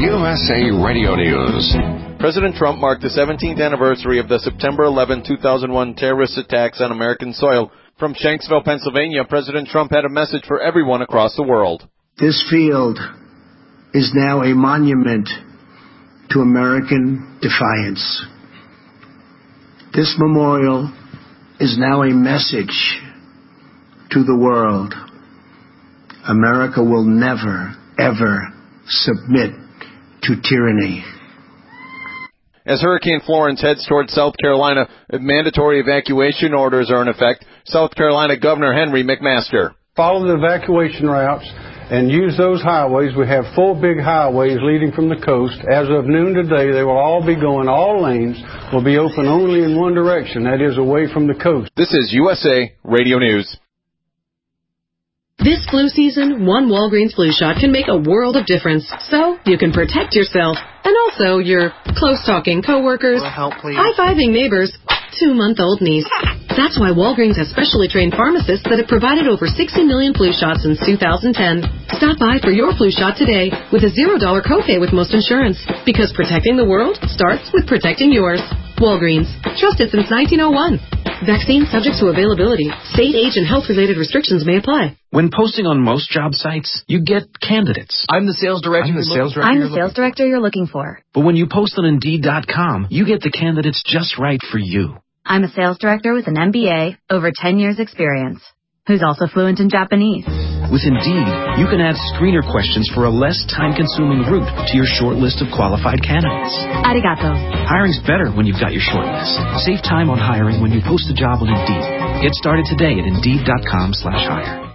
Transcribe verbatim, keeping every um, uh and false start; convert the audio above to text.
U S A Radio News. President Trump marked the seventeenth anniversary of the September eleventh, two thousand one terrorist attacks on American soil. From Shanksville, Pennsylvania, President Trump had a message for everyone across the world. This field is now a monument to American defiance. This memorial is now a message to the world. America will never, ever submit to tyranny. As Hurricane Florence heads toward South Carolina, mandatory evacuation orders are in effect. South Carolina Governor Henry McMaster. Follow the evacuation routes and use those highways. We have four big highways leading from the coast. As of noon today, they will all be going, all lanes will be open only in one direction, that is away from the coast. This is U S A Radio News. This flu season, one Walgreens flu shot can make a world of difference. So you can protect yourself and also your close-talking coworkers, high-fiving neighbors, two-month-old niece. That's why Walgreens has specially trained pharmacists that have provided over sixty million flu shots since two thousand ten. Stop by for your flu shot today with a zero dollar copay with most insurance. Because protecting the world starts with protecting yours. Walgreens. Trusted since nineteen oh one. Vaccine subject to availability. State, age, and health-related restrictions may apply. When posting on most job sites, you get candidates. I'm the sales director. I'm the sales director. I'm the sales director you're looking for. But when you post on Indeed dot com, you get the candidates just right for you. I'm a sales director with an M B A, over ten years experience, who's also fluent in Japanese. With Indeed, you can add screener questions for a less time-consuming route to your short list of qualified candidates. Arigato. Hiring's better when you've got your short list. Save time on hiring when you post a job on Indeed. Get started today at Indeed dot com slash hire.